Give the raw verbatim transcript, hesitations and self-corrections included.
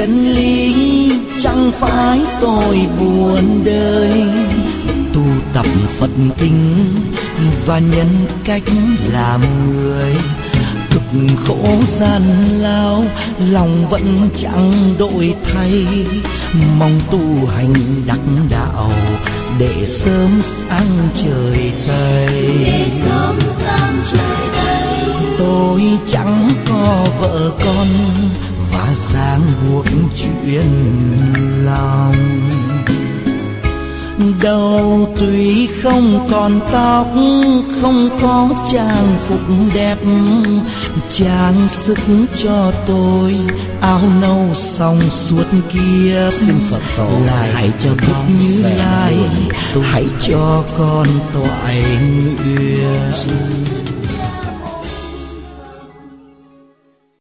chân lý, chẳng phải tôi buồn đời. Tu tập Phật kinh và nhân cách làm người, cực khổ gian lao lòng vẫn chẳng đổi thay. Mong tu hành đắc đạo để sớm sáng trời Tây. Tôi chẳng có vợ con và ràng buộc chuyện lòng. Đầu tuy không còn tóc, không có trang phục đẹp, trang sức cho tôi áo nâu xong suốt kiếp. Lại cho Đức Như Lai, hãy cho con toại nguyện.